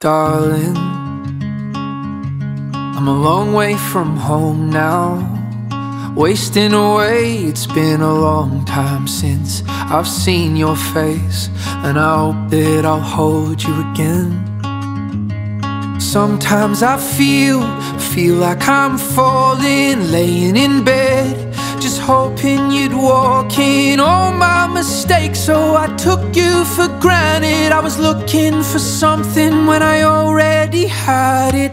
darling. I'm a long way from home now, wasting away. It's been a long time since I've seen your face, and I hope that I'll hold you again. Sometimes I feel like I'm falling, laying in bed, just hoping you'd walk in. All my mistakes, so I took you for granted. I was looking for something when I already had it.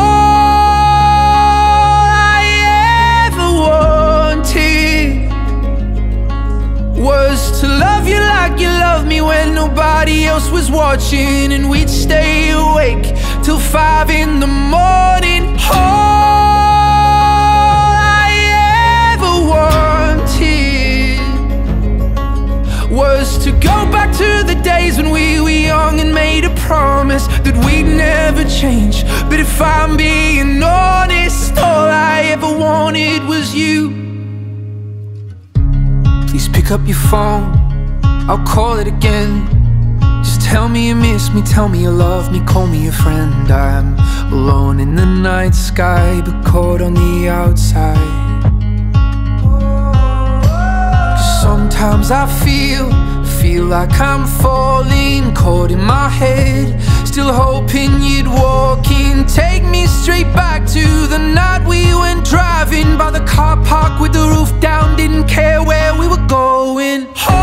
All I ever wanted was to love you like you loved me when nobody else was watching, and we'd stay awake till 5 in the morning. All I ever wanted was to go back to the days when we were young and made a promise that we'd never change. But if I'm being honest, all I ever wanted was you. Please pick up your phone, I'll call it again. Just tell me you miss me, tell me you love me, call me a friend. I'm alone in the night sky, but caught on the outside. 'Cause sometimes I feel like I'm falling, caught in my head, still hoping you'd walk in. Take me straight back to the night we went driving by the car park with the roof down, didn't care where we were going.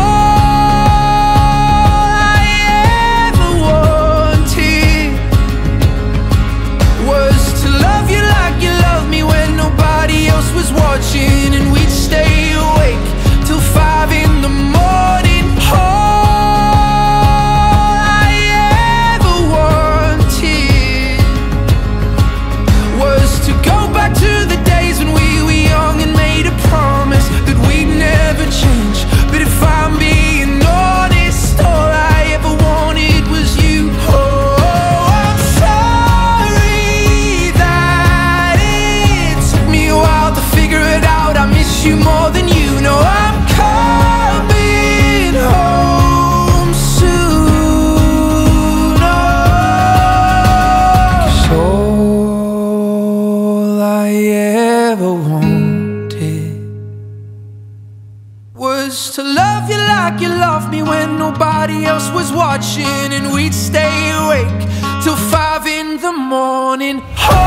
Was watching, and we'd stay awake till 5 in the morning. All I ever wanted was to go back to the days when we were young and made a promise that we'd never change. But if I'm being honest, all I ever wanted was you. You more than you know. I'm coming home soon. Oh, 'cause all I ever wanted was to love you like you loved me when nobody else was watching, and we'd stay awake till 5 in the morning.